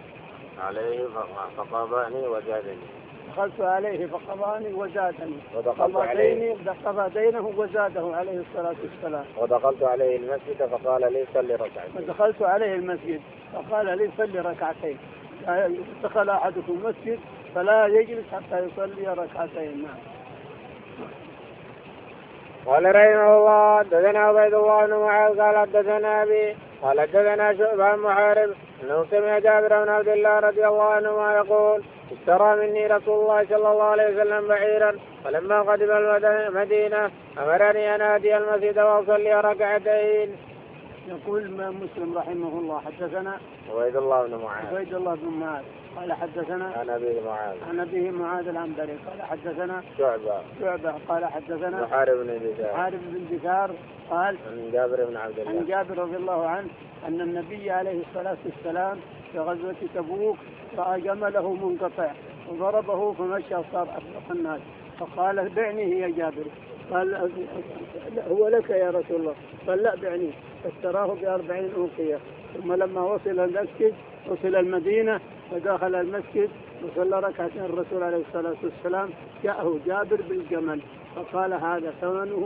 فقضاني وزادني. دخلت عليه فقضاني وزادني. قضى دينه وزاده عليه الصلاة والسلام. ودخلت عليه المسجد فقال لي صلي ركعتين. ودخلت عليه المسجد فقال لي صلي ركعتين. دخل أحدكم المسجد فلا يجلس حتى يصلي ركعتين. قال رحمه الله حدثنا عبيد الله بن معاذ قال حدثنا أبي قال حدثنا شعبة عن محارب أنه سمع جابر بن عبد الله رضي الله عنهما يقول اشترى مني رسول الله صلى الله عليه وسلم بعيرا فلما قدم المدينة أمرني أن آتي المسجد وأصلي ركعتين. يقول الإمام مسلم رحمه الله حدثنا عبيد الله بن معاذ قال حدثنا عن أبيه معاذ العنبري قال حدثنا شعبة قال حدثنا محارب بن دثار قال عن جابر رضي الله عنه أن النبي عليه الصلاة والسلام في غزوة تبوك رأى جمله منقطع وضربه فمشى وصار أفرق الناس، فقال بعني يا جابر. قال هو لك يا رسول الله. قال لا بعني. فاشتراه ب40 أوقية. ثم لما وصل المدينة ودخل المسجد وصلى ركعتين الرسول عليه الصلاة والسلام جاءه جابر بالجمل فقال هذا ثمنه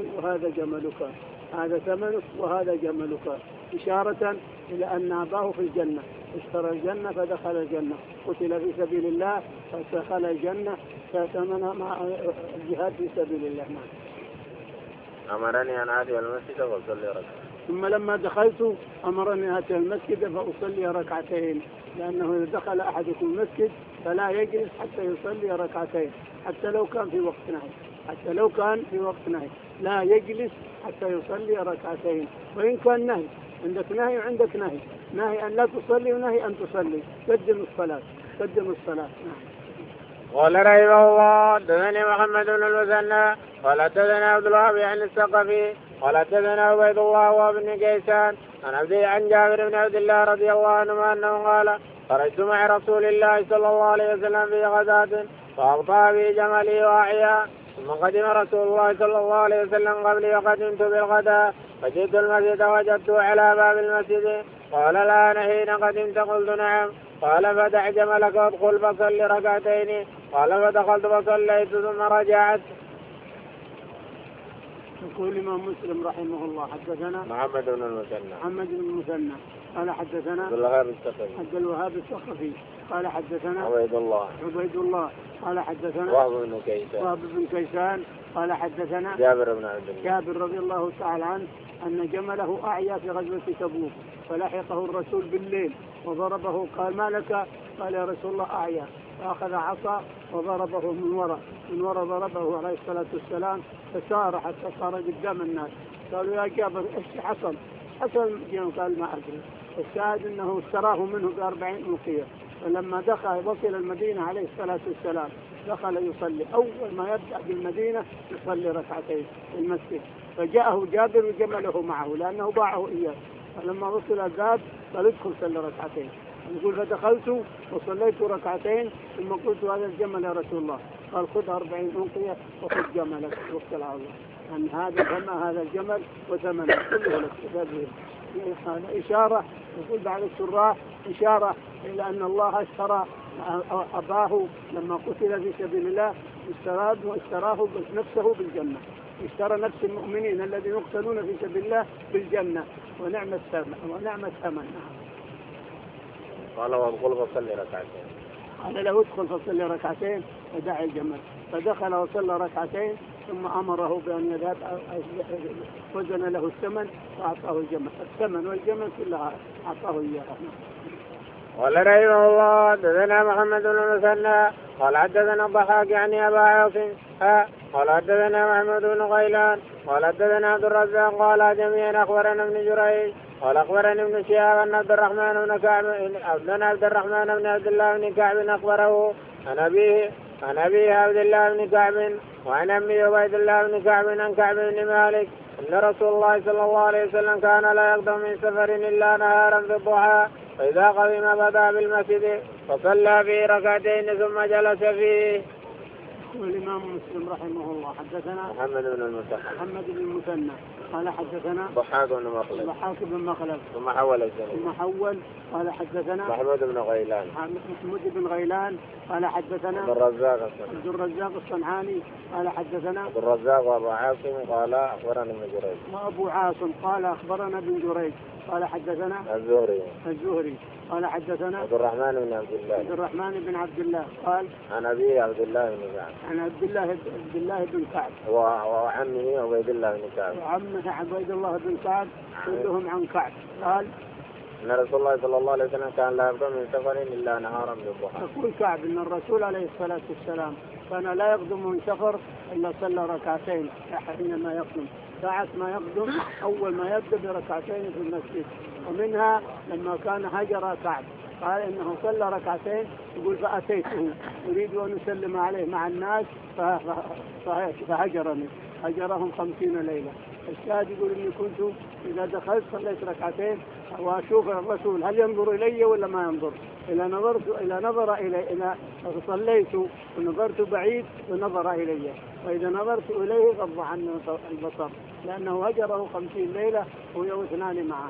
وهذا جملك إشارة إلى أن أباه في الجنة، اشترى الجنة فدخل الجنة، قتل في سبيل الله فدخل الجنة فثمن مع الجهاد في سبيل الله. أمرني أن آتي المسجد فأصلي ركعتين. ثم لما دخلت أمرني آتي المسجد فأصلي ركعتين، لأنه إذا دخل أحدكم المسجد فلا يجلس حتى يصلي ركعتين حتى لو كان في وقت نهي لا يجلس حتى يصلي ركعتين. وإن كان نهي، عندك نهي وعندك نهي أن لا تصلي ونهي أن تصلي، قدم الصلاة. قال رحمه الله حدثني محمد بن المثنى قال حدثنا عبد الوهاب عن الثقفي قال حدثنا عبيد الله وابن كيسان عن جابر بن عبد الله رضي الله عنهما أنه قال خرجت مع رسول الله صلى الله عليه وسلم في غزاة فأبطأ بي جملي واعيا، ثم قدم رسول الله صلى الله عليه وسلم قبلي وقدمت بالغداء فجئت المسجد وجدته على باب المسجد. قال الآن حين قدمت؟ قلت نعم. قال فدع جملك وادخل فصل ركعتين. قال فدخلت فصليت ثم رجعت. يقول الإمام مسلم رحمه الله حدثنا محمد بن المثنى قال حدثنا عبد الوهاب الثقفي قال حدثنا عبيد الله قال حدثنا وهب بن كيسان قال حدثنا جابر رضي الله تعالى عنه أن جمله أعيا في غزوة تبوك فلحقه الرسول بالليل وضربه. قال ما لك؟ قال يا رسول الله أعيا. فأخذ عصا وضربه من وراء ضربه عليه الصلاة والسلام فسار حتى صار قدام الناس. قالوا يا جابر ايش حصل؟ قال ما أدري. الشاهد أنه اشتراه منه ب40 أوقية. فلما وصل المدينة عليه الصلاة والسلام دخل يصلي. أول ما يبدأ بالمدينة يصلي ركعتين في المسجد. فجاءه جابر وجمله معه لأنه باعه إياه. فلما وصل الباب قال ادخل صلي ركعتين. يقول فدخلت وصليت ركعتين ثم قلت هذا الجمل يا رسول الله. قال خذ 40 أوقية وخذ جملك وقت العظيم. أن هذا الجمل وثمنه كله لك. هذا إشارة يقول بعض الشراح إشارة إلى أن الله اشترى أباه لما قتل في سبيل الله اشتراه نفسه بالجنة. اشترى نفس المؤمنين الذين يقتلون في سبيل الله بالجنة ونعم الثمن. قال وادخل فصلي ركعتين. قال له ادخل فصلي ركعتين ودع الجمل. فدخل وصلى ركعتين ثم أمره بأن يذهب وزن له الثمن وأعطاه الثمن والجمل كلها أعطاه إياها. قال رحمه الله حدثنا محمد بن المثنى قال حدثنا الضحاك يعني أبا عاصم قال حدثنا محمود بن غيلان قال حدثنا عبد الرزاق قال جميعا أخبرنا ابن جريج قال أخبرني ابن شهاب أن عبد الرحمن بن عبد الله بن كعب أخبره عن أبيه عبد الله بن كعب وعن أمي عبيد الله بن كعب عن كعب بن مالك أن رسول الله صلى الله عليه وسلم كان لا يقدم من سفر إلا نهارا في الضحى فإذا قدم بدأ بالمسجد فصلى فيه ركعتين ثم جلس فيه. الإمام مسلم رحمه الله حدثنا محمد بن المثنى قال حدثنا ضحاك بن مخلد ثم حول قال حدثنا محمود بن غيلان قال حدثنا عبد الرزاق الصنعاني قال حدثنا عبد الرزاق وابو عاصم قال اخبرنا ابن جريج وابو عاصم قال اخبرنا ابن جريج قال حدثنا الزهري قال حدثنا عبد الرحمن بن عبد الله قال عن أبي عبد الله بن كعب وعمه عبيد الله بن كعب كلهم عن كعب قال أن رسول الله صلى الله عليه وسلم كان لا يقدم من سفر إلا نهارا بالضحى. يقول كعب أن الرسول عليه الصلاة والسلام كان لا يقدم من سفر إلا صلى ركعتين حينما يقدم. ساعة ما يقدم أول ما يبدأ بركعتين في المسجد. ومنها لما كان هجر كعب قال إنه صلى ركعتين يقول فأتيته أريد أن أسلم عليه مع الناس هجرهم 50 ليلة. الشاهد يقول إني كنت إذا دخلت صليت ركعتين وأشوف الرسول هل ينظر إلي ولا ما ينظر. إذا نظر إلى صليت ونظرت بعيد ونظر إلي وإذا نظرت إليه غض عني البصر لأنه هجره 50 ليلة وهو اثنان معه.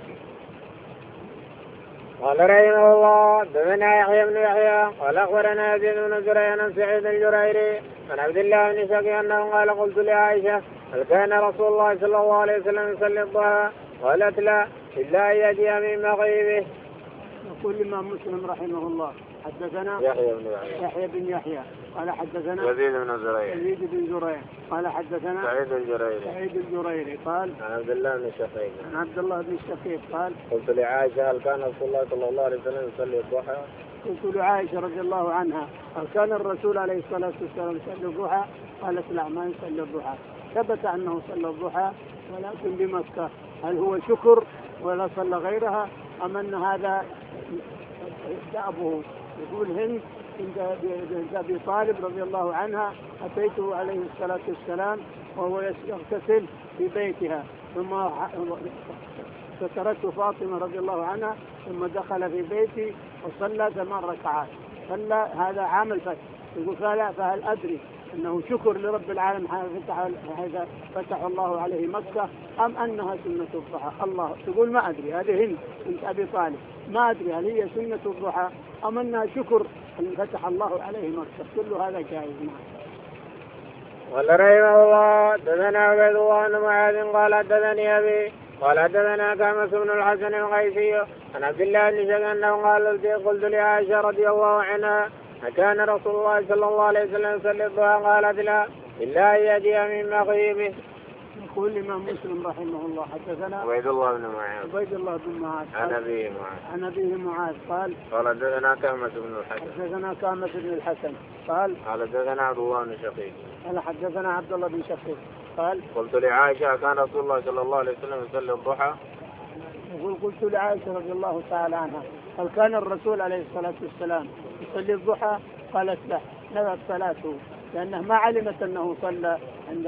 قال رحمه الله حدثنا يحيى بن يحيى قال أخبرنا يزيد بن زريع عن سعيد الجريري عن عبد الله بن شقي أنه قال قلت لعائشة هل كان رسول الله صلى الله عليه وسلم يصلي الضحى؟ قالت لا إلا أن يأتي من مغيبه. يقول الإمام مسلم رحمه الله حدثنا يحيى بن يحيى قال حدثنا يزيد بن زريع قال حدثنا سعيد الجريري قال عن عبد الله بن شقيق قال قلت لعائشة هل كان رسول الله صلى الله عليه وسلم يصلي الضحى؟ قلت لعائشة رضي الله عنها هل كان الرسول عليه الصلاة والسلام يصلي الضحى؟ قالت لا ما يصلي الضحى. ثبت أنه صلى الضحى ولكن بمكة. هل هو شكر ولا صلى غيرها أم أن هذا دأبه؟ يقول هند بنت أبي طالب رضي الله عنها أتيته عليه الصلاة والسلام وهو يغتسل في بيتها ثم سترته فاطمة رضي الله عنها ثم دخل في بيتي وصلى 8 ركعات. صلى هذا عام الفتح. يقول فهل أدري أنه شكر لرب العالمين فتح الله عليه مكة أم أنها سنة الضحى؟ الله تقول ما أدري، هذه هند بنت أبي طالب، ما أدري هل هي سنة الضحى أم أنها شكر أن فتح الله عليه مكة. كل هذا جائز. قال رحمه الله حدثنا عبيد الله بن معاذ قال حدثني أبي قال حدثنا كامس بن الحسن القيسي عن عبد الله بن شقيق أنه قال قلت لعائشة رضي الله عنها أكان رسول الله صلى الله عليه وسلم يصلي الضحى؟ قالت لا إلا أن يأتي من مغيبه. يقول الإمام مسلم رحمه الله حدثنا عبيد الله بن معاذ عن أبيه معاذ قال حدثنا كامس بن الحسن قال حدثنا عبد الله بن شقيق قال حدثنا عبد الله بن شقيق قال قلت لعائشة كان رسول الله صلى الله عليه وسلم يصلي الضحى؟ يقول قلت لعائشة رضي الله تعالى عنها هل كان الرسول عليه الصلاة والسلام يصلي الضحى؟ قالت لا، نذهب صلاته، لأنه ما علمت أنه صلى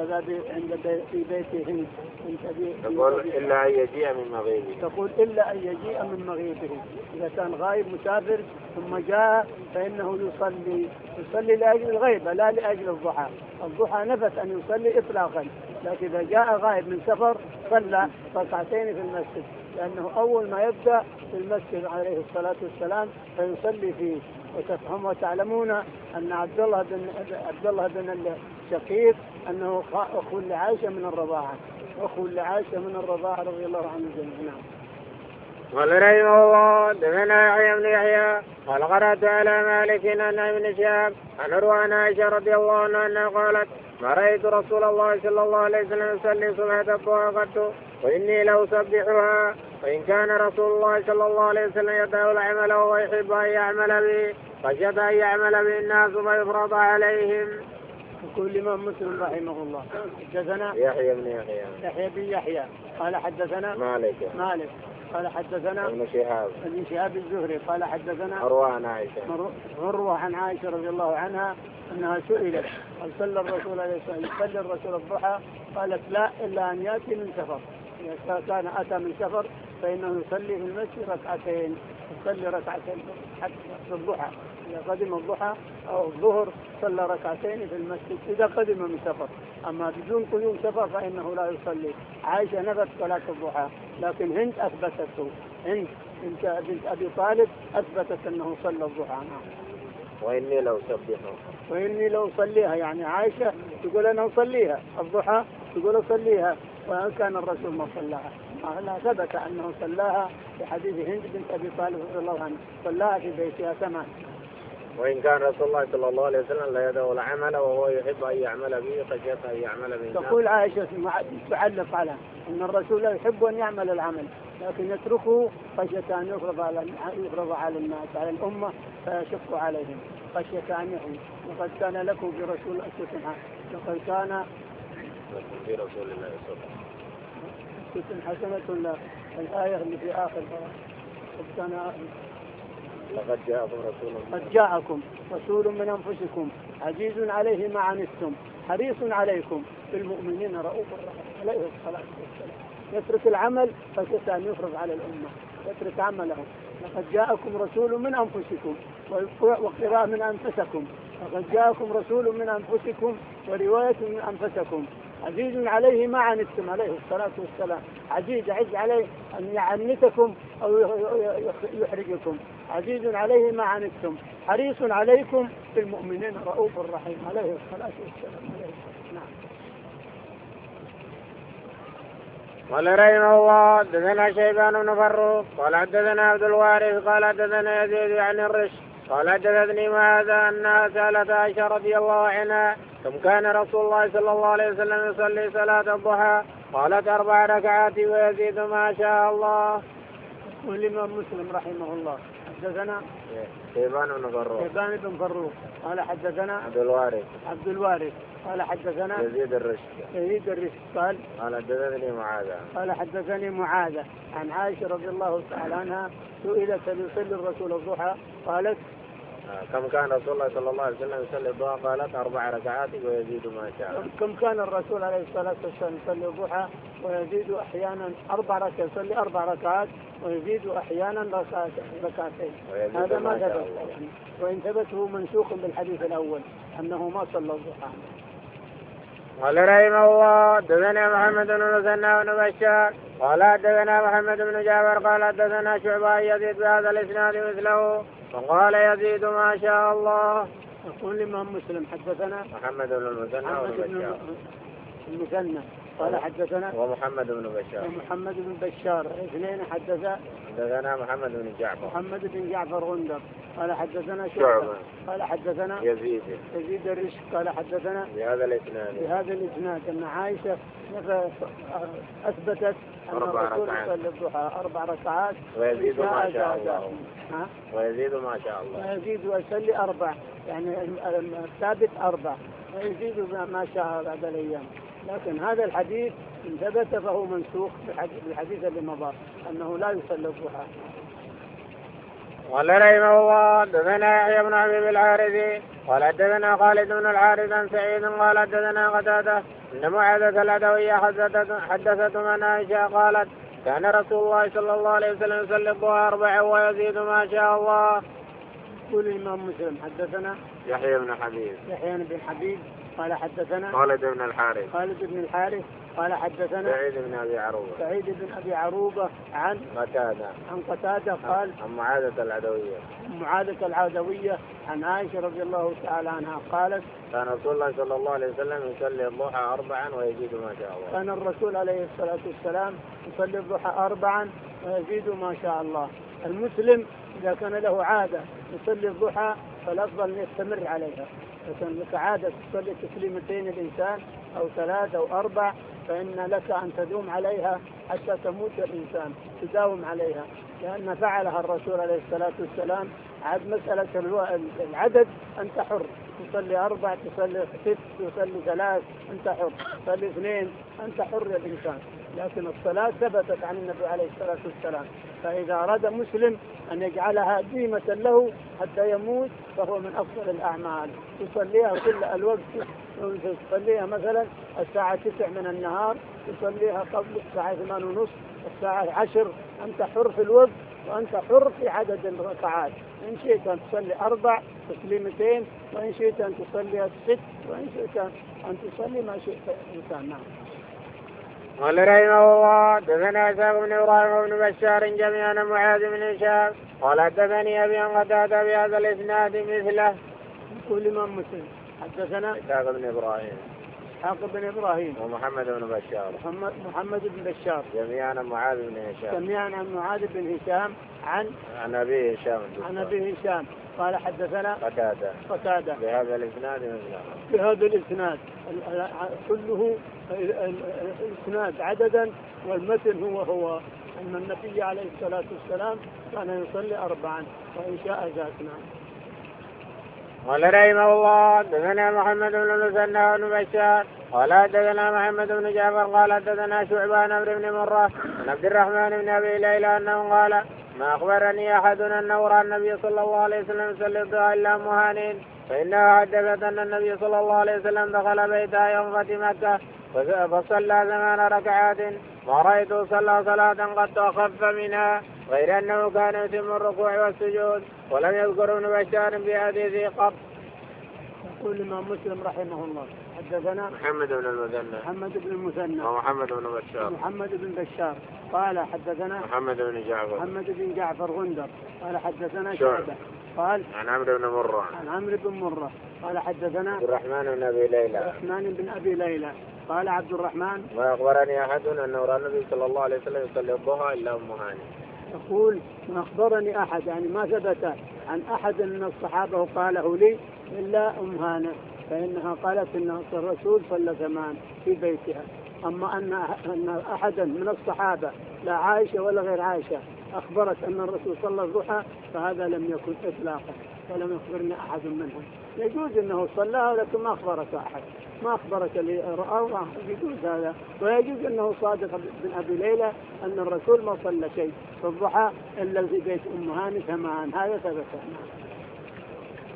في بيته هند. تقول إلا أن يجيء من مغيبه. تقول إلا أن يجيء من مغيبه، إذا كان غايب مسافر ثم جاء فإنه يصلي لأجل الغيبة لا لأجل الضحى. الضحى نفت أن يصلي إطلاقا، لكن إذا جاء غايب من سفر صلى ركعتين في المسجد، لأنه أول ما يبدأ في المسجد عليه الصلاة والسلام فيصلي فيه. وتفهم وتعلمون أن عبد الله بن الشقيق أنه أخو لعائشة من الرضاعة رضي الله عنه جميعا. قال رحمه الله دثنا يحيى بن يحيى قال قرأت على مالك عن ابن شهاب عن عروة عن عائشة رضي الله عنها أنها قالت ما رأيت رسول الله صلى الله عليه وسلم يصلي صبحة الضحى قط وإني لأسبحها، وإن كان رسول الله صلى الله عليه وسلم يدعو العمل ويحب أن يعمل به خشية أن يعمل به الناس فيفرض عليهم. يقول الإمام مسلم رحمه الله حدثنا يحيى بن يحيى قال حدثنا مالك قال حدثنا ابن شهاب الزهري قال حدثنا عروة عن عائشة رضي الله عنها أنها سئلت هل صلى الرسول عليه الصلاة والسلام يصلي الرسول الضحى؟ قالت لا إلا أن يأتي من سفر، إذا كان أتى من سفر فإنه يصلي في المسجد ركعتين، يصلي ركعتين في الضحى. إذا قدم الضحى أو الظهر صلى ركعتين في المسجد إذا قدم من سفر، أما بدون قدوم سفر فإنه لا يصلي. عائشة نفت صلاة الضحى، لكن هند أثبتته، هند بنت أبي طالب أثبتت أنه صلى الضحى. وإني لو أصليها يعني عائشة تقول أنا أصليها الضحى، تقول أصليها، وإن كان الرسول ما صلاها. لا ثبت أنه صلاها في حديث هند بنت أبي طالب رضي الله عنه، صلاها في بيتها كمان. وإن كان رسول الله صلى الله عليه وسلم لا يدعو العمل وهو يحب أن يعمل به خشية أن يعمل به. تقول عائشة تعلق على أن الرسول لا يحب أن يعمل العمل لكن يتركه خشية أن يفرض على الناس على الأمة فيشق عليهم خشية أن يحب. لقد كان لكم في رسول الله لقد كان في رسول الله صلى الله عليه وسلم حسنة. الآية اللي في آخر لقد جاءكم رسول من أنفسكم عزيز عليه ما عنتم حريص عليكم بالمؤمنين رؤوف رحيم عليه الصلاة والسلام. يترك العمل خشية أن يفرض على الأمة، يترك عمله. لقد جاءكم رسول من أنفسكم وقراءة من أنفسكم، لقد جاءكم رسول من أنفسكم ورواية من أنفسكم عزيز عليه ما عنتم عليه الصلاة والسلام. عزيز عز عليه أن يعنتكم أو يحرجكم، عزيز عليه ما عنتم حريص عليكم بالمؤمنين رؤوف رحيم عليه الصلاة والسلام. نعم. قال رحمه الله حدثنا شيبان بن فروخ قال حدثنا عبد الوارث قال حدثنا يزيد عن الرش قال حدثني ماذا أنها سألت عائشة رضي الله عنها كم كان رسول الله صلى الله عليه وسلم يصلي صلاة الضحى؟ قالت 4 ركعات ويزيد ما شاء الله. والإمام مسلم رحمه الله حدثنا شيبان بن فروخ قال حدثنا عبد الوارث قال حدثنا يزيد الرشد قال حدثني معاذة عن عائشة رضي الله تعالى عنها سئلت هل يصلي الرسول الضحى؟ قالت كم كان رسول الله صلى الله عليه وسلم يصلي الضحى؟ قالت 4 ركعات ويزيد ما شاء. كم كان الرسول عليه الصلاة والسلام يصلي الضحى ويزيد أحيانا 4 ركعات، يصلي 4 ركعات ويزيد أحيانا ركعتين. هذا ما ثبت يعني، وإن ثبت هو منسوخ بالحديث الأول أنه ما صلى الضحى. قال رحمه الله حدثنا محمد بن المثنى بن بشار قال حدثنا محمد بن جعفر قال حدثنا شعبة يزيد بهذا الإسناد مثله وقال يزيد ما شاء الله. يقول الإمام مسلم حدثنا محمد بن المثنى قال حدثنا ومحمد بن بشار اثنين حدثنا محمد بن جعفر غندر قال حدثنا شعبة قال حدثنا يزيد الرشق قال حدثنا بهذا الإسناد أن عائشة أثبتت أن الرسول يصلي الضحى 4 ركعات ويزيد ما شاء الله. ويزيد ويصلي 4 يعني الثابت 4 ويزيد ما شاء بعد الأيام. لكن هذا الحديث إن ثبت فهو منسوخ بالحديث اللي مضى أنه لا يصلي الضحى. قال رحمه الله حدثنا يحيى بن حبيب الحارثي قال حدثنا خالد بن الحارث عن سعيد قال حدثنا قتادة ان معاذة العدوية حدثتهم عن عائشة قالت كان رسول الله صلى الله عليه وسلم يصلي الضحى 4 ويزيد ما شاء الله. يقول الإمام مسلم حدثنا يحيى بن حبيب قال حدثنا خالد بن الحارث قال حدثنا سعيد بن أبي عروبة عن قتادة قال عن معاذة العدوية عن عائشة رضي الله تعالى عنها قالت كان رسول الله صلى الله عليه وسلم يصلي الضحى 4 ويزيد ما شاء الله. كان الرسول عليه الصلاة والسلام يصلي الضحى 4 ويزيد ما شاء الله. المسلم إذا كان له عادة يصلي الضحى فالأفضل أن يستمر عليها. لكن لك عادة تصلي تسليمتين الإنسان أو 3 أو 4 فإن لك أن تدوم عليها حتى تموت الإنسان، تداوم عليها، لأن فعلها الرسول عليه الصلاة والسلام. عاد مسألة العدد أنت حر، تصلي 4 تصلي 6 تصلي 3 أنت حر، تصلي 2 أنت حر يا الإنسان. لكن الصلاة ثبتت عن النبي عليه الصلاة والسلام، فإذا أراد مسلم أن يجعلها ديمة له حتى يموت فهو من أفضل الأعمال. تصليها كل الوقت، تصليها مثلا الساعة 9 من النهار، تصليها قبل الساعة 8:30 الساعة 10، أنت حر في الوقت وأنت حر في عدد الركعات. إن شئت أن تصلي 4 تسليمتين، وإن شئت أن تصلي 6، وإن شئت أن تصلي ما شئت إنسان. نعم. قال رحمه الله حدثنا إسحاق بن إبراهيم وابن بشار جميعا معاذ بن هشام قال حدثني أبي عن قتادة بهذا الإسناد مثله. يقول الإمام مسلم حدثنا إسحاق بن إبراهيم ومحمد بن بشار جميعا عن معاذ بن هشام عن أبي هشام قال حدثنا قتادة بهذا الإسناد كله الإسناد عددا، والمتن هو أن النبي عليه الصلاة والسلام كان يصلي 4 وإن شاء زادنا. قال رحمه الله حدثنا محمد بن المثنى بن بشار قال حدثنا محمد بن جعفر قال حدثنا شعبة عن عمرو بن مرة عن عبد الرحمن بن أبي ليلى أنه قال ما أخبرني أحد أنه رأى النبي صلى الله عليه وسلم يصلي الضحى إلا أم هانٍ، فإنها حدثت أن النبي صلى الله عليه وسلم دخل بيتها يوم فتح مكة فصلى 8 ركعات ما رأيته صلى صلاة قد أخف منها، غير أنه كان يتم الركوع والسجود، ولم يذكر ابن بشار بحديثه قط. يقول الإمام مسلم رحمه الله حدثنا محمد بن المثنى ومحمد بن بشار قال حدثنا محمد بن جعفر غندر قال حدثنا شعبة قال عن عمرو بن مرة قال حدثنا عبد الرحمن بن أبي ليلى قال عبد الرحمن ما أخبرني أحد أنه رأى النبي صلى الله عليه وسلم يصلي الضحى إلا أم هانٍ. يقول ما أخبرني أحد يعني ما ثبت عن أحد من الصحابة قاله لي إلا أم هانة، فإنها قالت أن الرسول صلى 8 في بيتها. أما أن أحدا من الصحابة لا عائشة ولا غير عائشة أخبرت أن الرسول صلى الضحى فهذا لم يكن إطلاقا، ولم يخبرني أحد منهم. يجوز أنه صلى ولكن ما أخبرك أحد، ما أخبرك اللي رأوه، يجوز هذا. ويجوز أنه صادق بن أبي ليلى أن الرسول ما صلى شيء في الضحى إلا في بيت أم هانة 8، هذا ثبت.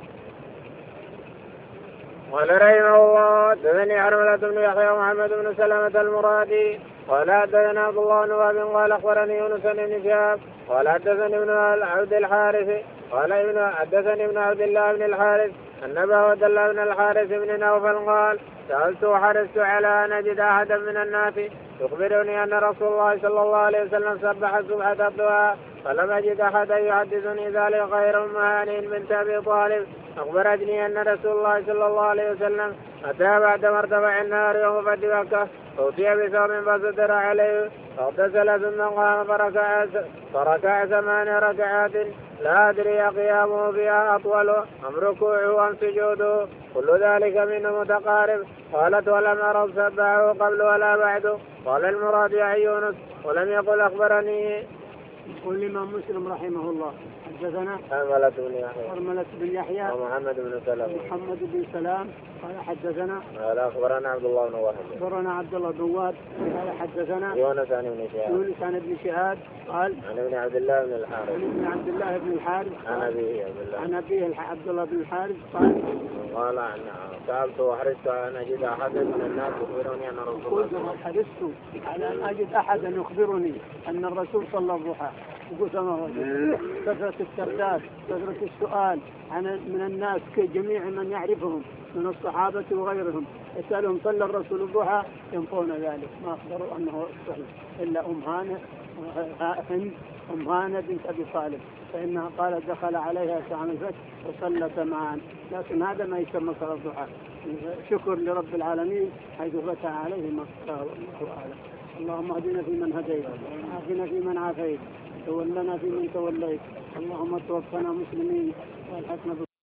قال رحمه الله حدثني حرملة بن يحيى ومحمد بن سلمة المرادي قال حدثنا عبد الله بن وهب قال اخبرني يونس بن شهاب قال حدثني ابن عبد الحارث قال حدثني ابن عبد الله بن الحارث أن أبا عبد الله بن الحارث بن نوفل قال سألت وحرصت على أن أجد أحدا من الناس يخبرني أن رسول الله صلى الله عليه وسلم سبح سبحة الضحى فلم أجد أحدا يحدثني ذلك غير أم هانئ بنت أبي طالب أخبرتني أن رسول الله صلى الله عليه وسلم أتى بعد مرتفع النهار يوم فتح مكة فأتي بثوب فستر عليه فاغتسل ثم قام فركع 8 ركعات لا أدري قيامه فيها أطول أم ركوعه أم سجوده كل ذلك منه متقارب. قالت ولم أرى سبحه قبل ولا بعد. قال المراد يا يونس ولم يقل أخبرني. يقول الإمام مسلم رحمه الله حدثنا حرملة بن يحيى ومحمد بن سلام قال حدثنا قال أخبرنا عبد الله بن وهب عبد الله بن وهب قال حدثنا يونس عن ابن شهاب قال عن ابن عبد الله بن الحارث عن أبيه عبد الله بن الحارث قال سألت وحرصت أن أجد أحدا من الناس يخبرني أن رسول الله حرصت على أن أجد أحدا يخبرني أن الرسول صلى الضحى. كثرة الترداد كثرة السؤال من الناس جميع من يعرفهم من الصحابة وغيرهم يسألهم صلى الرسول الضحى ينفون ذلك ما أخبروا أنه صحيح إلا أم هانة بنت أبي طالب فإنها قالت دخل عليها ساعة الفتح وصلت معا لكن هذا ما يسمى صلاة الضحى. شكر لرب العالمين حيث فتح عليه ما الله أعلم. اللهم اهدنا فيمن هديت وعافنا فيمن عافيت تولنا فيمن توليت اللهم توفنا مسلمين والحقنا